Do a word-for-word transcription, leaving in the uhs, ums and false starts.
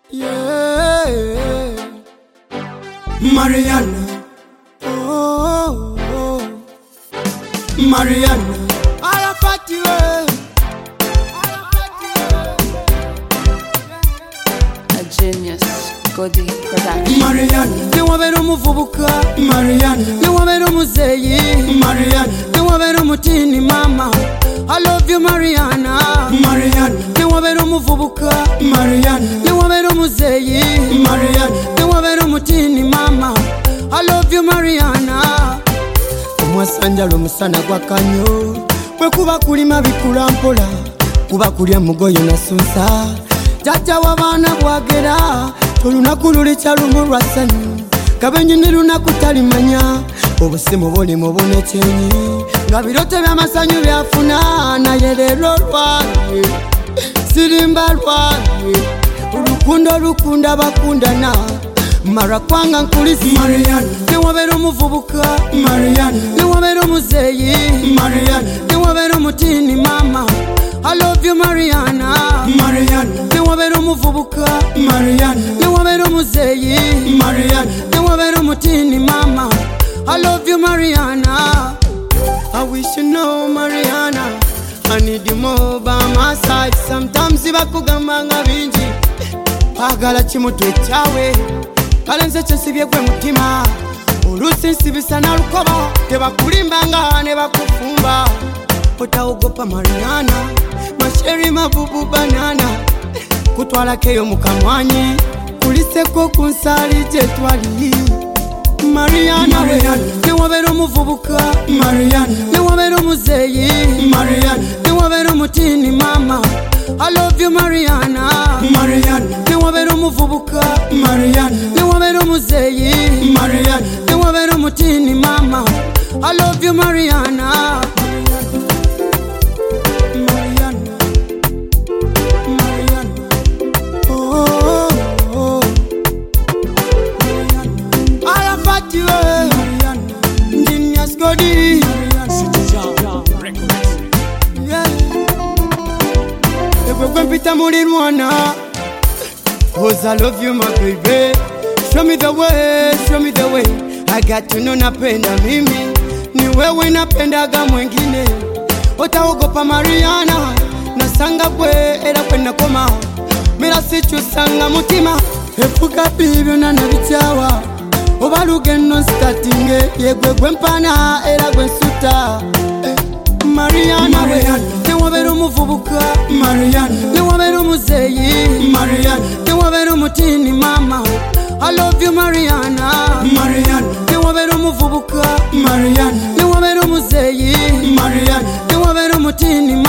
Yeah, Mariana. Oh, oh. Mariana. Arafati we. A genius, Godi production. Mariana. Ne wabero muvubuka. Mariana. Ne wabero muzeyi. Mariana. Ne wabero mutini mama. I love you Mariana. Mariana. Ne wabero muvubuka. Mariana. Ne wabero muzeyi. Mariana. Ne wabero mutini mama. I love you Mariana. Omwasanjalo musana gwa kanyo. Bwe kuba kulima bikula mpola. Kuba kulya mugoyo na sunsa. Jaja wabana bwagera. Tolunaku luli kyalumu lwasanyu. Kabenyi ne lunaku talimanya. Obusimu buli mu bunekyenyi. Nga birote by'amasanyu byafuna. Naye leero lwange sirimba lwange. Olukundo lukunda bakundana. Mara kwanga nkulisi Mariana. Ne wabero omuvubuka Mariana. Ne wabero omuzeyi Mariana. Ne wabero omutini mama. I love you Mariana. Mariana. Ne wabero omuvubuka Mariana. Ne wabero omuzeyi Mariana. Ne wabero omutini mama. I love you Mariana. I wish you know Mariana. I need you more by my side. Sometimes ibakugamba nga bingi. Pagala chimutwe chawe. Kalenze chensibye gwe mutima. Olusi nsibisa na lukoba. Tebakulimbanga ne bakufumba. Otaogopa Mariana. Masheri mabubu banana. Kutwala keyo mukamwanyi. Kuliseko kunsali jetwali. Mariana. Mariana. Ne wabero muvubuka Mariana. Ne wabero muzeyi Mariana. Ne wabero mutini mama. I love you Mariana. Mariana. Ne wabero muvubuka Mariana. Ne wabero muzeyi Mariana. Ne wabero mutini mama. I love you Mariana. Mariana. Mariana. Oh, oh. Mariana. Arafati we. Mariana. Genius Godi. Pita murirwana. Cause I love you my baby. Show me the way, show me the way. I got to know napenda mimi. Ni wewe napendaga mwengine. Otaogopa Mariana. Nasanga bwe era kwenda koma. Mira sichusanga mutima. Efuka bibyo na nabichawa. Obalugeno startinge. Yegwe gwempana era gwensuta. Mariana. Mariana. Ne wabero muvubuka Mariana. Ne wabero muzeyi Mariana. Ne wabero mutini mama. I love you Mariana. Mariana. Ne wabero muvubuka Mariana. Ne wabero muzeyi Mariana. Ne wabero mutini